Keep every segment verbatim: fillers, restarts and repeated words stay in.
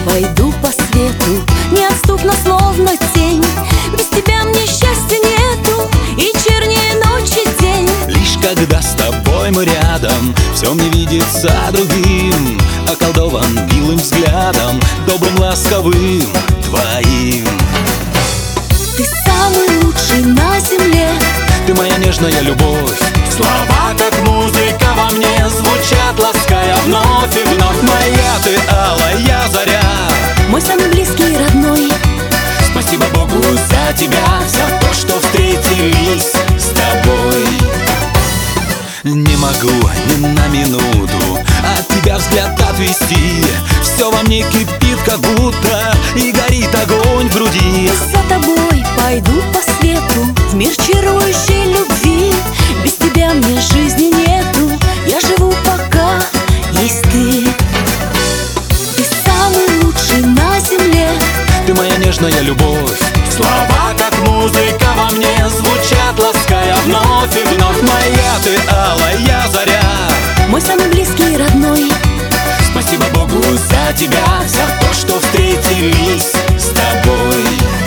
пойду по свету, неотступно, словно тень. Без тебя мне счастья нету, и чернее ночи день. Лишь когда с тобой мы рядом, все мне видится другим. Околдован милым взглядом, добрым, ласковым твоим. Ты самый лучший на земле, ты моя нежная любовь. Слова, как музыка, во мне звучат, лаская вновь и вновь. Моя ты алая заря, мой самый близкий и родной. Спасибо Богу за тебя, за то, что встретились с тобой. Не могу ни на минуту от тебя взгляд отвести. Все во мне кипит, как будто, и горит огонь в груди. За тобой пойду по свету, в мир чарующей любви. Без тебя мне жизни нету, я живу, пока есть ты. Ты самый лучший на земле, ты моя нежная любовь. Слова, как музыка, во мне звучат, лаская вновь и вновь. Моя ты алая заря, мой самый близкий и родной. Спасибо Богу за тебя, за то, что встретились с тобой.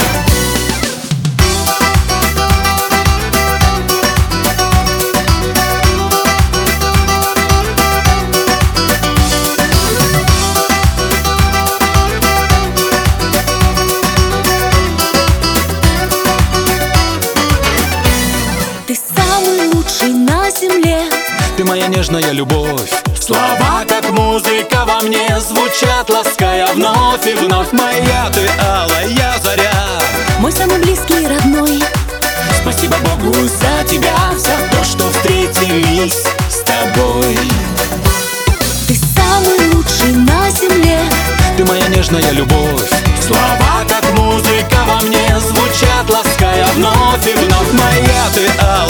Ты самый лучший на земле, ты моя нежная любовь. Слова, как музыка, во мне звучат, лаская вновь и вновь. Моя ты алая заря, мой самый близкий и родной. Спасибо Богу за тебя, за то, что встретились с тобой. Ты самый лучший на земле, ты моя нежная любовь. Слова, как музыка, во мне звучат, лаская вновь и вновь. Моя ты алая